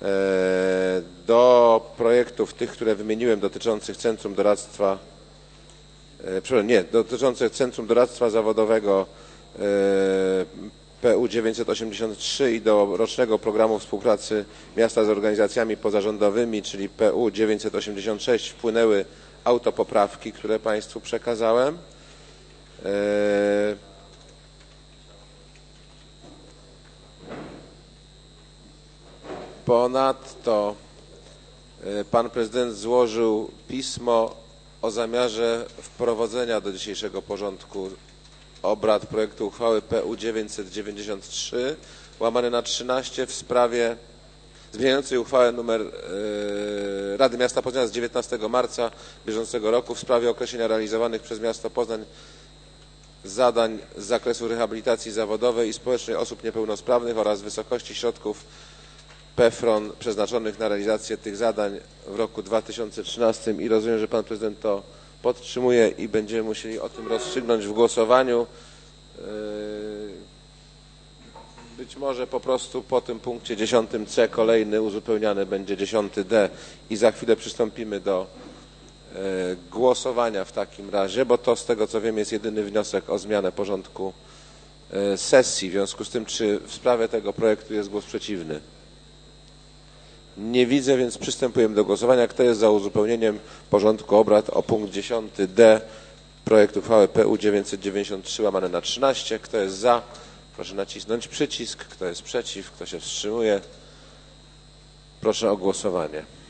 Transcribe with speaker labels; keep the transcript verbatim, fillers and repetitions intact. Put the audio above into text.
Speaker 1: do projektów tych, które wymieniłem, dotyczących Centrum Doradztwa, przepraszam, nie, dotyczących Centrum Doradztwa Zawodowego P U dziewięćset osiemdziesiąt trzy i do rocznego programu współpracy miasta z organizacjami pozarządowymi, czyli P U dziewięćset osiemdziesiąt sześć, wpłynęły autopoprawki, które Państwu przekazałem. Ponadto Pan Prezydent złożył pismo o zamiarze wprowadzenia do dzisiejszego porządku obrad projektu uchwały P U dziewięćset dziewięćdziesiąt trzy łamane na trzynaście w sprawie zmieniającej uchwałę nr Rady Miasta Poznania z dziewiętnastego marca bieżącego roku w sprawie określenia realizowanych przez miasto Poznań zadań z zakresu rehabilitacji zawodowej i społecznej osób niepełnosprawnych oraz wysokości środków P F R O N przeznaczonych na realizację tych zadań w roku dwa tysiące trzynastym i rozumiem, że Pan Prezydent to podtrzymuje i będziemy musieli o tym rozstrzygnąć w głosowaniu. Być może po prostu po tym punkcie dziesiątym C kolejny uzupełniany będzie dziesiąty D i za chwilę przystąpimy do głosowania w takim razie, bo to z tego co wiem jest jedyny wniosek o zmianę porządku sesji. W związku z tym, czy w sprawie tego projektu jest głos przeciwny? Nie widzę, więc przystępujemy do głosowania. Kto jest za uzupełnieniem porządku obrad o punkt dziesiąty D projektu uchwały P U dziewięćset dziewięćdziesiąt trzy łamane na trzynaście? Kto jest za? Proszę nacisnąć przycisk. Kto jest przeciw? Kto się wstrzymuje? Proszę o głosowanie.